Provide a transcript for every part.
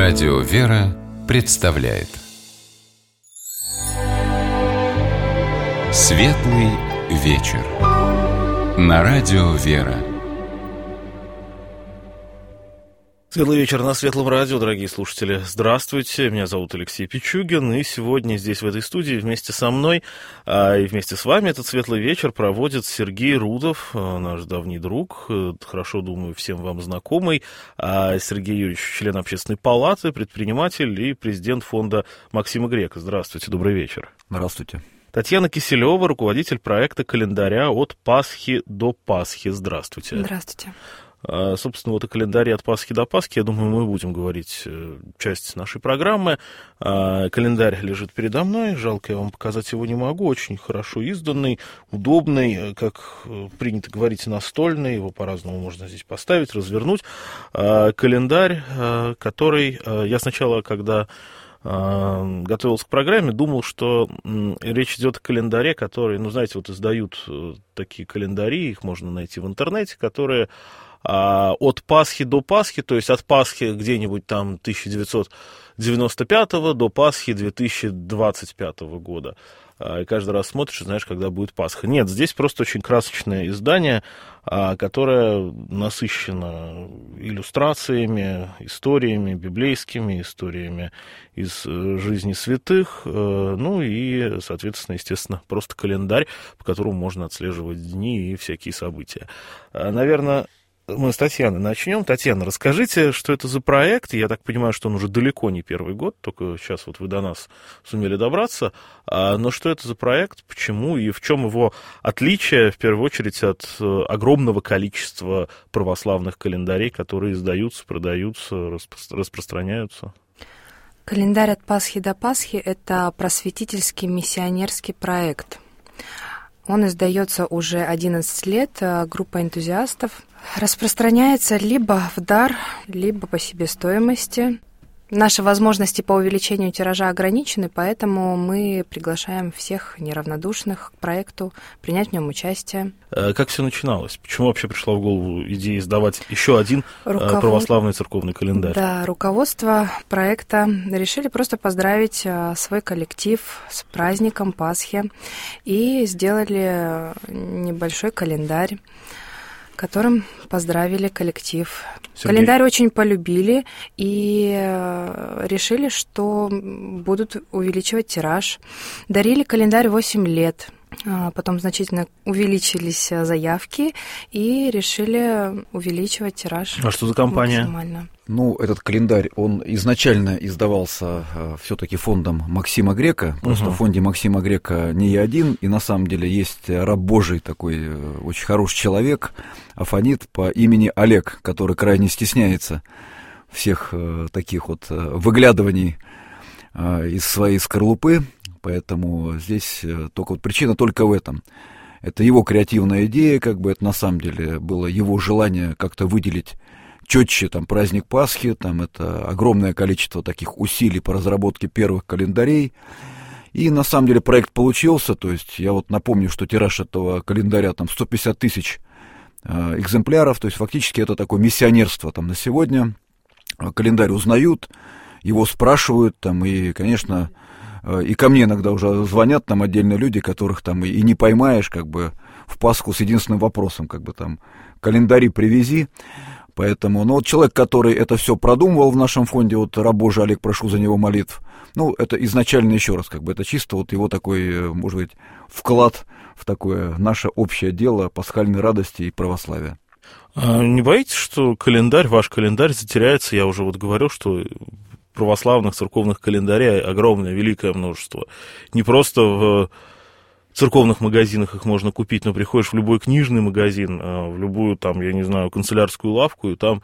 Радио «Вера» представляет Светлый вечер на Радио «Вера». Светлый вечер на Светлом радио, дорогие слушатели. Здравствуйте, меня зовут Алексей Пичугин, и сегодня здесь, в этой студии, вместе со мной и вместе с вами этот Светлый вечер проводит Сергей Рудов, наш давний друг, хорошо, думаю, всем вам знакомый. Сергей Юрьевич, член Общественной палаты, предприниматель и президент фонда Максима Грека. Здравствуйте, добрый вечер. Здравствуйте. Татьяна Киселева, руководитель проекта календаря «От Пасхи до Пасхи». Здравствуйте. Здравствуйте. Собственно, вот о календаре «От Пасхи до Пасхи», я думаю, мы будем говорить часть нашей программы. Календарь лежит передо мной, жалко, я вам показать его не могу, очень хорошо изданный, удобный, как принято говорить, настольный, его по-разному можно здесь поставить, развернуть. Календарь, который я сначала, когда готовился к программе, думал, что речь идет о календаре, который, знаете, вот издают такие календари, их можно найти в интернете, которые от Пасхи до Пасхи, то есть от Пасхи где-нибудь там 1995 до Пасхи 2025 года. И каждый раз смотришь и знаешь, когда будет Пасха. Нет, здесь просто очень красочное издание, которое насыщено иллюстрациями, историями библейскими, историями из жизни святых, и, соответственно, естественно, просто календарь, по которому можно отслеживать дни и всякие события. Наверное, мы с Татьяной начнем. Татьяна, расскажите, что это за проект. Я так понимаю, что он уже далеко не первый год, только сейчас вот вы до нас сумели добраться. Но что это за проект, почему и в чем его отличие, в первую очередь, от огромного количества православных календарей, которые издаются, продаются, распространяются? Календарь «От Пасхи до Пасхи» — это просветительский миссионерский проект. Он издается уже 11 лет группой энтузиастов. Распространяется либо в дар, либо по себестоимости. Наши возможности по увеличению тиража ограничены, поэтому мы приглашаем всех неравнодушных к проекту принять в нем участие. Как все начиналось? Почему вообще пришла в голову идея издавать еще один православный церковный календарь? Да, руководство проекта решили просто поздравить свой коллектив с праздником Пасхи и сделали небольшой календарь, которым поздравили коллектив. Сергей. Календарь очень полюбили и решили, что будут увеличивать тираж. Дарили календарь 8 лет. Потом значительно увеличились заявки и решили увеличивать тираж. А что за компания? Максимально. Этот календарь, он изначально издавался все-таки фондом Максима Грека. Просто в фонде Максима Грека не я один, и на самом деле есть раб Божий такой, очень хороший человек, афонит по имени Олег, который крайне стесняется всех таких вот выглядываний из своей скорлупы. Поэтому здесь причина только в этом. Это его креативная идея, это на самом деле было его желание как-то выделить четче праздник Пасхи, это огромное количество таких усилий по разработке первых календарей. И на самом деле проект получился, то есть я напомню, что тираж этого календаря 150 тысяч экземпляров, то есть фактически это такое миссионерство на сегодня. Календарь узнают, его спрашивают, и, конечно, и ко мне иногда уже звонят отдельные люди, которых и не поймаешь, в Пасху с единственным вопросом, календари привези. Поэтому, человек, который это все продумывал в нашем фонде, раб Божий Олег, прошу за него молитв, это изначально, еще раз, это чисто его такой, может быть, вклад в такое наше общее дело пасхальной радости и православия. Не боитесь, что ваш календарь затеряется? Я уже говорил, что православных церковных календарей огромное, великое множество. Не просто в церковных магазинах их можно купить, но приходишь в любой книжный магазин, в любую, канцелярскую лавку, и там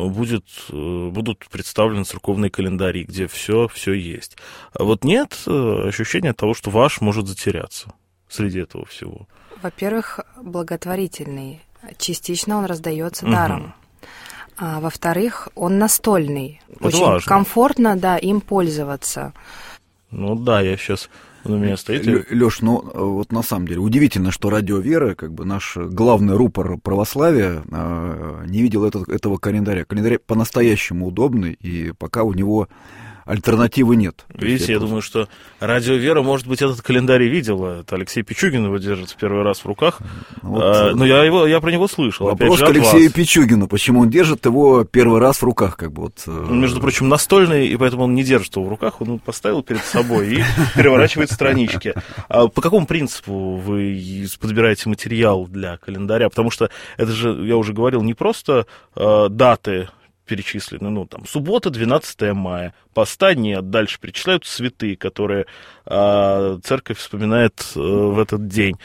будут представлены церковные календари, где все есть. А нет ощущения того, что ваш может затеряться среди этого всего? Во-первых, благотворительный. Частично он раздается даром. А во-вторых, он настольный. Это очень важно. Комфортно, им пользоваться. Я сейчас на меня стоит. Лёш, ну вот на самом деле удивительно, что Радио Вера, как бы наш главный рупор православия, не видел этого календаря. Календарь по-настоящему удобный, и пока у него альтернативы нет. Видите, я думаю, что Радио Вера, может быть, этот календарь видел. Это Алексей Пичугин его держит в первый раз в руках. Вот, но я про него слышал. Вопрос к Алексею Пичугину. Почему он держит его первый раз в руках? Как бы, вот, между прочим, настольный, и поэтому он не держит его в руках. Он поставил перед собой и переворачивает странички. А по какому принципу вы подбираете материал для календаря? Потому что это же, я уже говорил, не просто даты перечислены, ну, там, суббота, 12 мая, поста нет, дальше перечисляют святые, которые церковь вспоминает в этот день.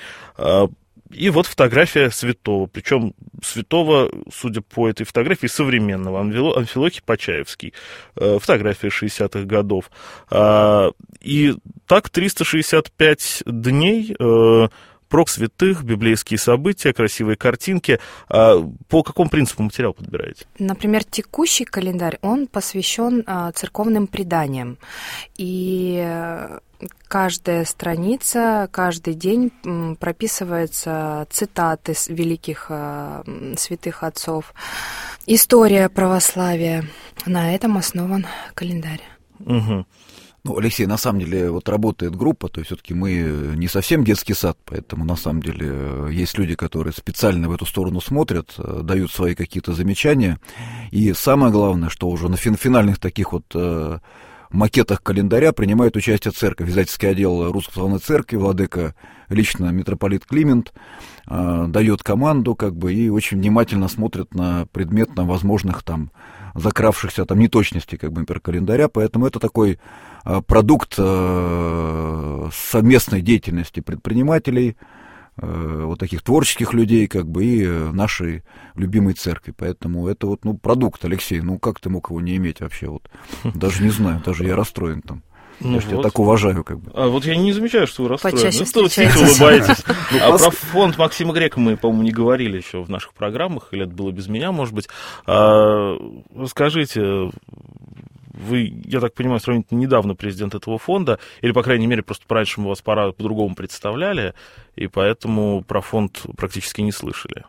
И вот фотография святого, причем святого, судя по этой фотографии, современного, Амфилохий Почаевский, фотография 60-х годов. И так 365 дней... Прок святых, библейские события, красивые картинки. По какому принципу материал подбираете? Например, текущий календарь, он посвящен церковным преданиям. И каждая страница, каждый день прописываются цитаты великих святых отцов. История православия. На этом основан календарь. Угу. Ну, Алексей, на самом деле, вот работает группа, то есть все-таки мы не совсем детский сад, поэтому на самом деле есть люди, которые специально в эту сторону смотрят, дают свои какие-то замечания. И самое главное, что уже на финальных таких вот макетах календаря принимает участие церковь, издательский отдел Русской Православной Церкви, владыка лично митрополит Климент, дает команду, как бы, и очень внимательно смотрит на предмет, на возможных там закравшихся там неточностей, как бы, например, календаря, поэтому это такой продукт совместной деятельности предпринимателей, вот таких творческих людей, как бы, и нашей любимой церкви. Поэтому это вот, ну, продукт, Алексей, ну, как ты мог его не иметь вообще? Вот, даже не знаю, даже я расстроен там. Ну, я же тебя так уважаю, как бы. А вот я не замечаю, что вы расстроены. Почаще Вы улыбаетесь. А про фонд Максима Грека мы, по-моему, не говорили еще в наших программах, или это было без меня, может быть. Скажите, вы, я так понимаю, сравнительно недавно президент этого фонда, или, по крайней мере, просто раньше мы вас по-другому представляли, и поэтому про фонд практически не слышали.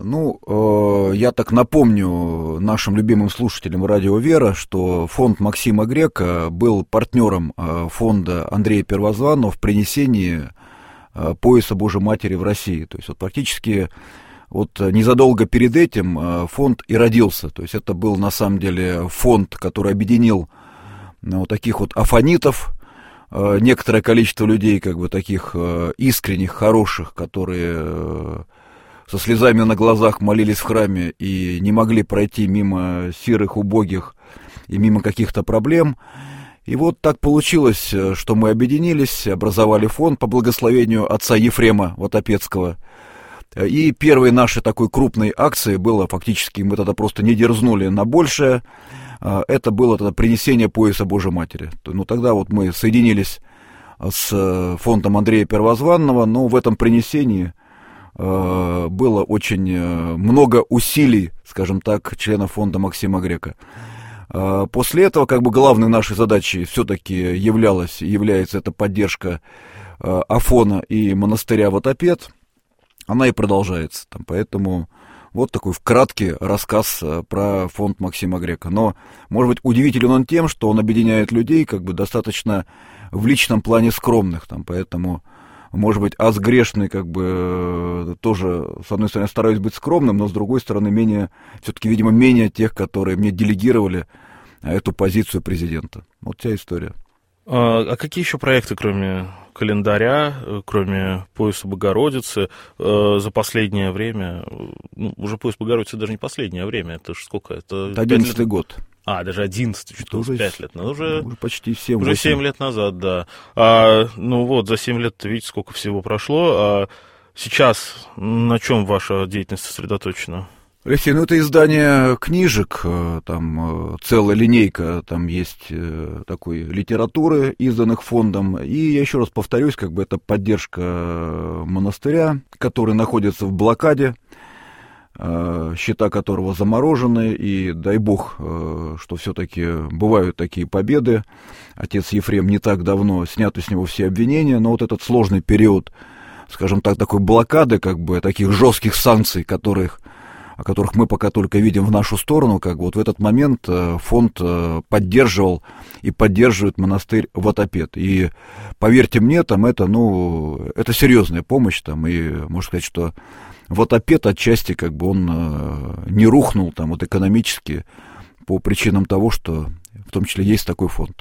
Ну, я так напомню нашим любимым слушателям Радио Вера, что фонд Максима Грека был партнером фонда Андрея Первозванного в принесении пояса Божьей Матери в России. То есть вот практически вот незадолго перед этим фонд и родился. То есть это был на самом деле фонд, который объединил вот таких вот афонитов, некоторое количество людей, как бы таких искренних, хороших, которые со слезами на глазах молились в храме и не могли пройти мимо сирых, убогих и мимо каких-то проблем. И вот так получилось, что мы объединились, образовали фонд по благословению отца Ефрема Ватопецкого. И первой нашей такой крупной акцией было, фактически мы тогда просто не дерзнули на большее, это было тогда принесение пояса Божьей Матери. Ну, тогда вот мы соединились с фондом Андрея Первозванного, но в этом принесении было очень много усилий, скажем так, членов фонда Максима Грека. После этого, как бы, главной нашей задачей все-таки является эта поддержка Афона и монастыря Ватопед. Она и продолжается там, поэтому вот такой вкратце рассказ про фонд Максима Грека. Но, может быть, удивителен он тем, что он объединяет людей, как бы, достаточно в личном плане скромных, там, поэтому, может быть, аз грешный, как бы, тоже, с одной стороны, стараюсь быть скромным, но, с другой стороны, все-таки, видимо, менее тех, которые мне делегировали эту позицию президента. Вот вся история. А какие еще проекты, кроме календаря, кроме пояса Богородицы, за последнее время, ну, уже пояс Богородицы даже не последнее время, это же сколько? Это 11-й год. Даже 11, что уже 5 лет назад. Уже почти 7. Уже 7 лет назад, да. Ну вот, за 7 лет, видите, сколько всего прошло. Сейчас на чем ваша деятельность сосредоточена? Алексей, ну это издание книжек, там целая линейка, там есть такой литературы, изданных фондом, и я еще раз повторюсь, как бы это поддержка монастыря, который находится в блокаде, счета которого заморожены, и дай бог, что все-таки бывают такие победы. Отец Ефрем не так давно, сняты с него все обвинения, но вот этот сложный период, скажем так, такой блокады, как бы, таких жестких санкций, о которых мы пока только видим в нашу сторону, как бы вот в этот момент фонд поддерживал и поддерживает монастырь Ватапет. И поверьте мне, там это серьезная помощь, там, и можно сказать, что Ватапет отчасти, как бы, он не рухнул там вот экономически по причинам того, что в том числе есть такой фонд.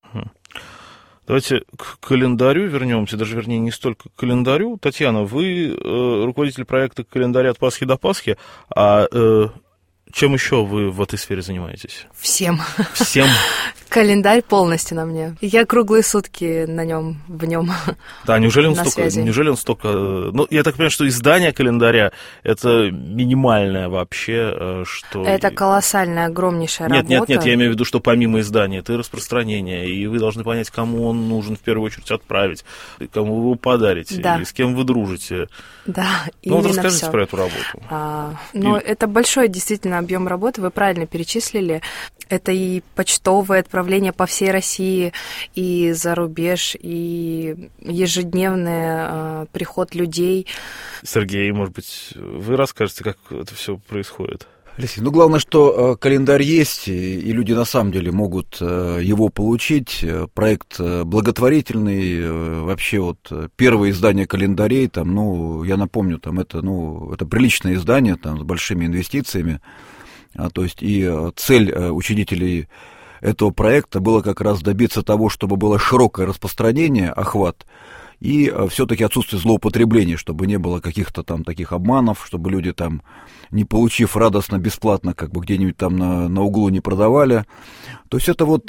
Давайте к календарю вернемся, даже, вернее, не столько к календарю. Татьяна, вы руководитель проекта «Календарь от Пасхи до Пасхи», а чем еще вы в этой сфере занимаетесь? Всем. Всем? Календарь полностью на мне. Я круглые сутки в нем. Да, неужели он столько... Ну, я так понимаю, что издание календаря — это минимальное вообще, что... Это колоссальная, огромнейшая работа. Нет, я имею в виду, что помимо издания, это и распространение, и вы должны понять, кому он нужен в первую очередь отправить, кому вы его подарите, и с кем вы дружите. Да, именно вот расскажите про эту работу. Это большой действительно объем работы, вы правильно перечислили. Это и почтовое отправление по всей России, и за рубеж, и ежедневный приход людей. Сергей, может быть, вы расскажете, как это все происходит? Алексей, главное, что календарь есть, и люди на самом деле могут его получить. Проект благотворительный, вообще вот первое издание календарей, там, я напомню, там это приличное издание, там, с большими инвестициями. То есть и цель учредителей этого проекта была как раз добиться того, чтобы было широкое распространение, охват, и все-таки отсутствие злоупотреблений, чтобы не было каких-то там таких обманов, чтобы люди там, не получив радостно, бесплатно, как бы где-нибудь там на углу не продавали. То есть это вот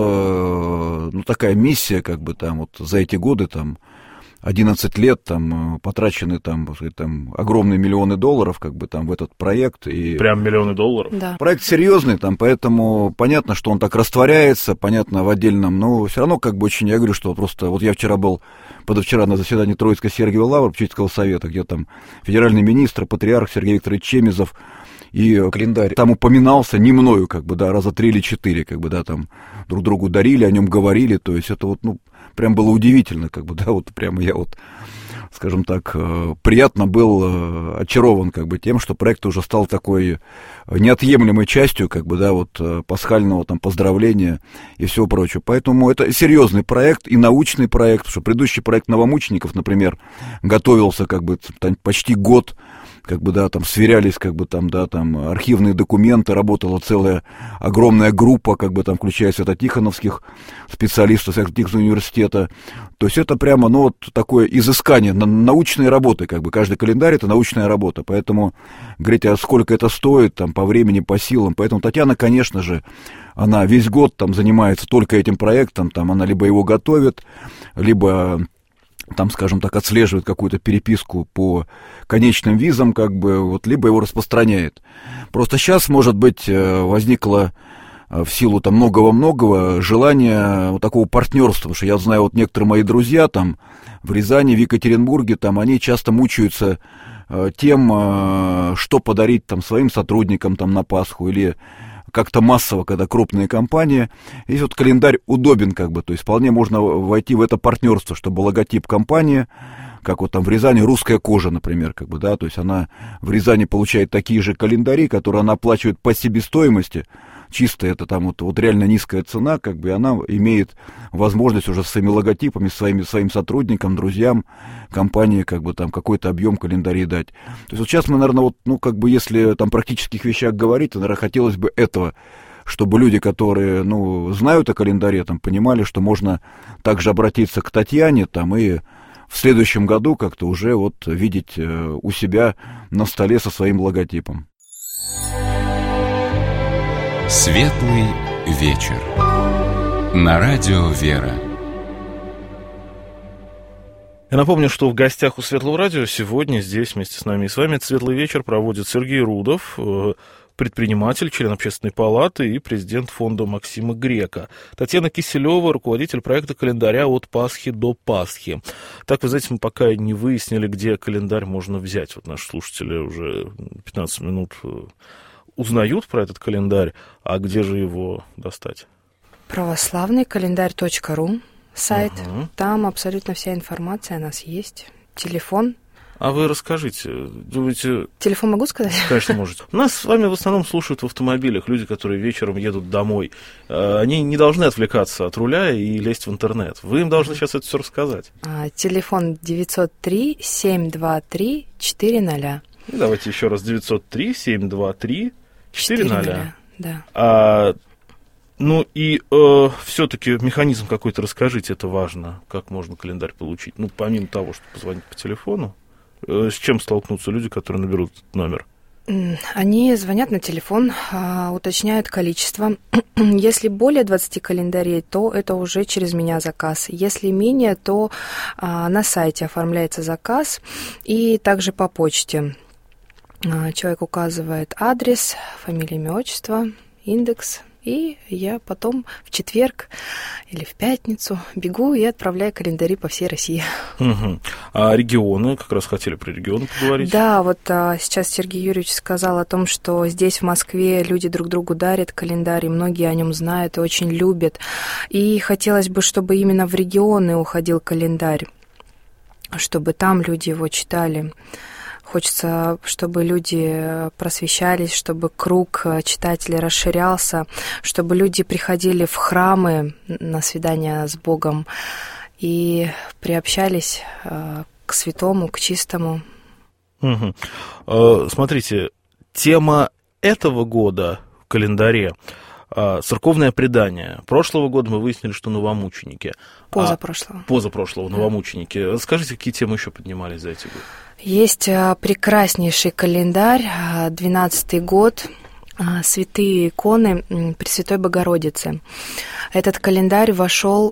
такая миссия, как бы там вот за эти годы там 11 лет там потрачены там огромные миллионы долларов как бы там в этот проект. И прям миллионы долларов? Да. Проект серьезный, там, поэтому понятно, что он так растворяется, понятно, в отдельном, но все равно как бы очень, я говорю, что просто, вот я позавчера на заседании Троицкой Сергиева Лавры Попечительского совета, где там федеральный министр, патриарх Сергей Викторович Чемизов, и календарь там упоминался не мною, как бы, да, раза 3 или 4, как бы, да, там друг другу дарили, о нем говорили, то есть это вот, прям было удивительно, как бы, да, вот прямо я вот, скажем так, приятно был очарован, как бы, тем, что проект уже стал такой неотъемлемой частью, как бы, да, вот пасхального там поздравления и всего прочего. Поэтому это серьезный проект и научный проект, потому что предыдущий проект новомучеников, например, готовился, как бы, почти год, как бы, да, там сверялись, как бы, там, да, там архивные документы, работала целая огромная группа, как бы, там, включая свято-тихоновских специалистов Свято-Тихоновского университета. То есть это прямо, вот такое изыскание научной работы, как бы, каждый календарь — это научная работа, поэтому говорить, а сколько это стоит, там, по времени, по силам, поэтому Татьяна, конечно же, она весь год там занимается только этим проектом, там, она либо его готовит, либо там, скажем так, отслеживает какую-то переписку по конечным визам, как бы, вот, либо его распространяет. Просто сейчас, может быть, возникло в силу там многого-многого желание вот такого партнерства, потому что я знаю, вот некоторые мои друзья там в Рязани, в Екатеринбурге, там они часто мучаются тем, что подарить там своим сотрудникам там на Пасху или как-то массово, когда крупные компании. Здесь вот календарь удобен, как бы, то есть вполне можно войти в это партнерство, чтобы логотип компании, как вот там в Рязани «Русская кожа», например, как бы, да, то есть она в Рязани получает такие же календари, которые она оплачивает по себестоимости, чисто это там вот реально низкая цена, как бы, она имеет возможность уже с своими логотипами, своим сотрудникам, друзьям компании, как бы, там какой-то объем календарей дать. То есть вот сейчас мы, наверное, вот, как бы, если там практических вещах говорить, то, наверное, хотелось бы этого, чтобы люди, которые, знают о календаре, там, понимали, что можно также обратиться к Татьяне, там, и в следующем году как-то уже вот видеть у себя на столе со своим логотипом. Светлый вечер. На радио «Вера». Я напомню, что в гостях у Светлого радио сегодня здесь вместе с нами и с вами этот светлый вечер проводит Сергей Рудов, предприниматель, член Общественной палаты и президент фонда Максима Грека. Татьяна Киселева, руководитель проекта календаря «От Пасхи до Пасхи». Так, вы знаете, мы пока не выяснили, где календарь можно взять. Вот наши слушатели уже 15 минут узнают про этот календарь, а где же его достать? Православный календарь.ру сайт. Там абсолютно вся информация о нас есть. Телефон. А вы расскажите, думаете... Телефон могу сказать? Конечно, можете. Нас с вами в основном слушают в автомобилях люди, которые вечером едут домой. Они не должны отвлекаться от руля и лезть в интернет. Вы им должны сейчас это все рассказать. Телефон 903-723-400. Давайте еще раз. 903-723-400. Да. Ну и все-таки механизм какой-то расскажите, это важно. Как можно календарь получить? Ну, помимо того, что позвонить по телефону. С чем столкнутся люди, которые наберут этот номер? Они звонят на телефон, уточняют количество. Если более 20 календарей, то это уже через меня заказ. Если менее, то на сайте оформляется заказ и также по почте. Человек указывает адрес, фамилия, имя, отчество, индекс. И я потом в четверг или в пятницу бегу и отправляю календари по всей России. Угу. А регионы? Как раз хотели про регионы поговорить. Да, вот сейчас Сергей Юрьевич сказал о том, что здесь, в Москве, люди друг другу дарят календарь, и многие о нем знают и очень любят. И хотелось бы, чтобы именно в регионы уходил календарь, чтобы там люди его читали. Хочется, чтобы люди просвещались, чтобы круг читателей расширялся, чтобы люди приходили в храмы на свидания с Богом и приобщались к святому, к чистому. Угу. Смотрите, тема этого года в календаре церковное предание. Прошлого года мы выяснили, что новомученики. Позапрошлого новомученики. Скажите, какие темы еще поднимались за эти годы? Есть прекраснейший календарь, 12-й год, святые иконы Пресвятой Богородицы. Этот календарь вошел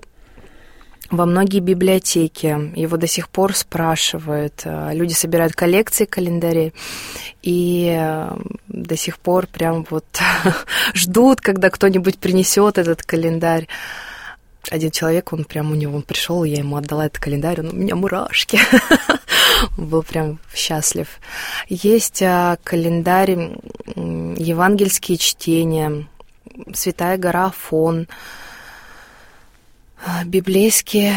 во многие библиотеки, его до сих пор спрашивают. Люди собирают коллекции календарей и до сих пор прям вот ждут, когда кто-нибудь принесет этот календарь. Один человек, он пришел, я ему отдала этот календарь, у меня мурашки. Был прям счастлив. Есть календарь, евангельские чтения, Святая гора Афон, библейские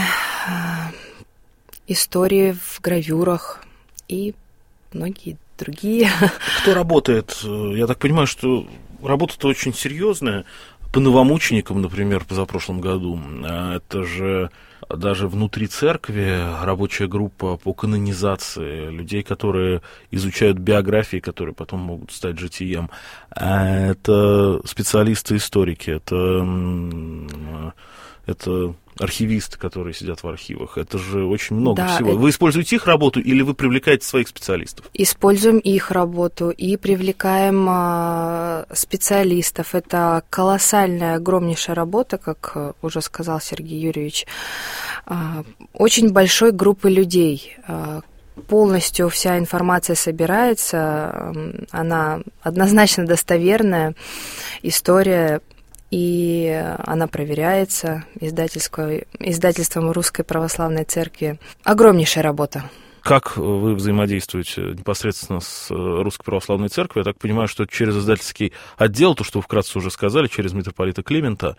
истории в гравюрах и многие другие. Кто работает? Я так понимаю, что работа-то очень серьезная. По новомученикам, например, позапрошлом году, это же даже внутри церкви рабочая группа по канонизации людей, которые изучают биографии, которые потом могут стать житием. Это специалисты-историки, это архивисты, которые сидят в архивах. Это же очень много всего. Вы используете их работу или вы привлекаете своих специалистов? Используем их работу и привлекаем специалистов. Это колоссальная, огромнейшая работа, как уже сказал Сергей Юрьевич. Очень большой группы людей. Полностью вся информация собирается, она однозначно достоверная, история, и она проверяется издательством Русской Православной Церкви. Огромнейшая работа. Как вы взаимодействуете непосредственно с Русской Православной Церковью? Я так понимаю, что через издательский отдел, то, что вы вкратце уже сказали, через митрополита Климента,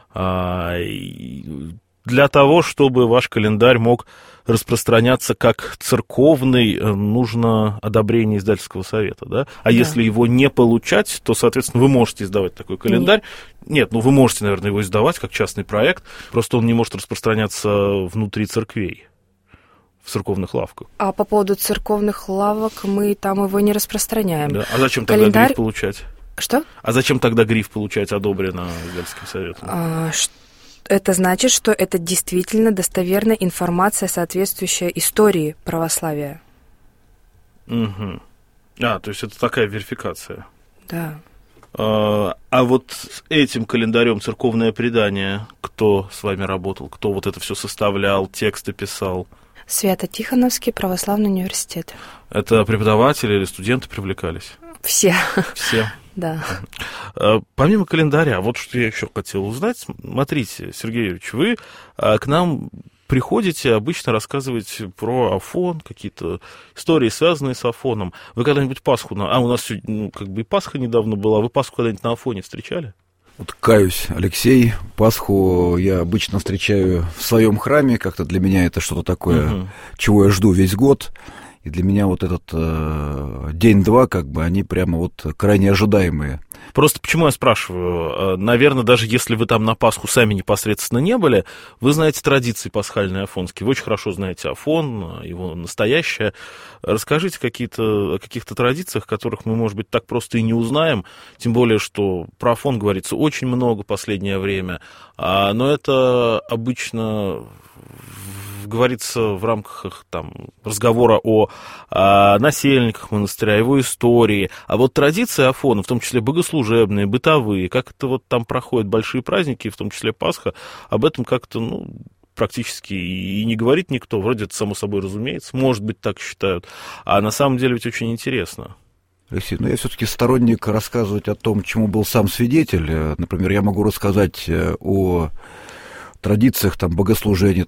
для того, чтобы ваш календарь мог распространяться как церковный, нужно одобрение издательского совета, да? А если его не получать, то, соответственно, вы можете издавать такой календарь. Нет, вы можете, наверное, его издавать как частный проект, просто он не может распространяться внутри церквей, в церковных лавках. А по поводу церковных лавок мы там его не распространяем. Да. А зачем тогда гриф получать? Что? А зачем тогда гриф получать одобрено издательским советом? Это значит, что это действительно достоверная информация, соответствующая истории православия. Угу. То есть это такая верификация. Да. А вот с этим календарем церковное предание, кто с вами работал, кто вот это все составлял, тексты писал? Свято-Тихоновский православный университет. Это преподаватели или студенты привлекались? Все. Все? да. Помимо календаря, вот что я еще хотел узнать. Смотрите, Сергей Юрьевич, вы к нам приходите обычно рассказывать про Афон, какие-то истории, связанные с Афоном. Вы когда-нибудь Пасху... у нас как бы и Пасха недавно была. Вы Пасху когда-нибудь на Афоне встречали? Вот каюсь, Алексей, Пасху я обычно встречаю в своем храме. Как-то для меня это что-то такое, чего я жду весь год. И для меня вот этот день-два, как бы, они прямо вот крайне ожидаемые. Просто почему я спрашиваю? Наверное, даже если вы там на Пасху сами непосредственно не были, вы знаете традиции пасхальные афонские. Вы очень хорошо знаете Афон, его настоящее. Расскажите о каких-то традициях, которых мы, может быть, так просто и не узнаем. Тем более, что про Афон говорится очень много в последнее время. Но это обычно... говорится в рамках там, разговора о насельниках монастыря, его истории. А вот традиции Афона, в том числе богослужебные, бытовые, как это вот там проходят большие праздники, в том числе Пасха, об этом как-то, практически и не говорит никто. Вроде это само собой разумеется, может быть, так считают. А на самом деле ведь очень интересно. Алексей, я все-таки сторонник рассказывать о том, чему был сам свидетель. Например, я могу рассказать о традициях богослужения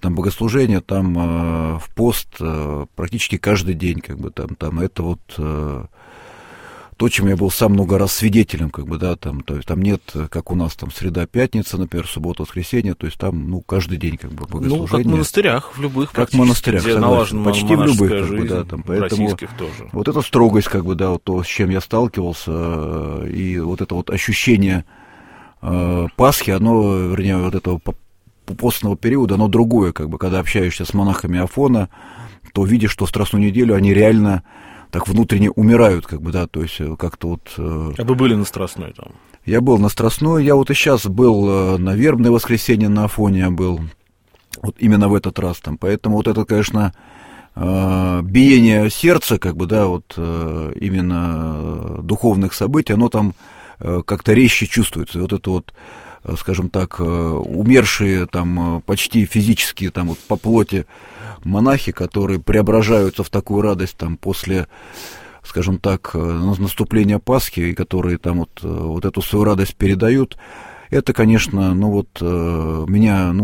в пост практически каждый день, там это вот то, чем я был сам много раз свидетелем, то есть там нет, как у нас среда, пятница, например, суббота, воскресенье, то есть там, каждый день богослужение. Как в монастырях, в любых, как в монастырях, где налажена почти в любых, жизнь, поэтому российских тоже. Вот эта строгость, вот то, с чем я сталкивался, и вот это вот ощущение Пасхи, вот этого постного периода, оно другое, когда общаешься с монахами Афона, то видишь, что в Страстную неделю они реально так внутренне умирают, то есть как-то вот... А вы были на Страстной там? Я был на Страстной, я вот и сейчас был на Вербное воскресенье на Афоне, я был, вот именно в этот раз там, поэтому вот это, конечно, биение сердца, именно духовных событий, оно там как-то резче чувствуется, вот это вот, скажем так, умершие почти физически по плоти монахи, которые преображаются в такую радость после, скажем так, наступления Пасхи, и которые вот эту свою радость передают, это, конечно, меня,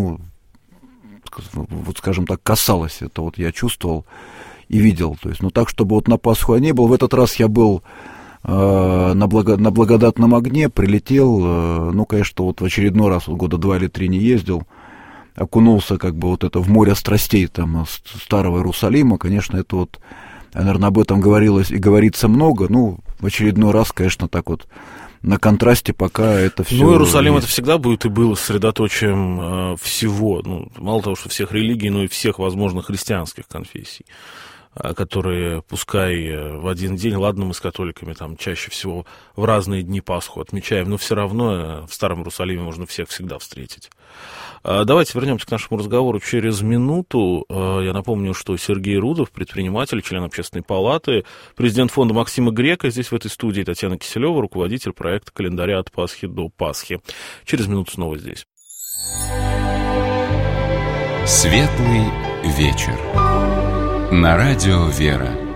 скажем так, касалось, это вот я чувствовал и видел, то есть, так, чтобы вот на Пасху я не был, в этот раз я был на благодатном огне, прилетел, конечно, вот в очередной раз, года 2 или 3 не ездил, окунулся вот это в море страстей старого Иерусалима, конечно, это вот, наверное, об этом говорилось и говорится много, в очередной раз, конечно, так вот, на контрасте пока это все... Иерусалим это всегда будет и было средоточием всего, мало того, что всех религий, но и всех возможных христианских конфессий, которые, пускай в один день, ладно, мы с католиками чаще всего в разные дни Пасху отмечаем, но все равно в Старом Иерусалиме можно всех всегда встретить. Давайте вернемся к нашему разговору через минуту. Я напомню, что Сергей Рудов, предприниматель, член Общественной палаты, президент фонда Максима Грека, здесь в этой студии Татьяна Киселева, руководитель проекта «Календаря от Пасхи до Пасхи». Через минуту снова здесь. Светлый вечер. На радио «Вера».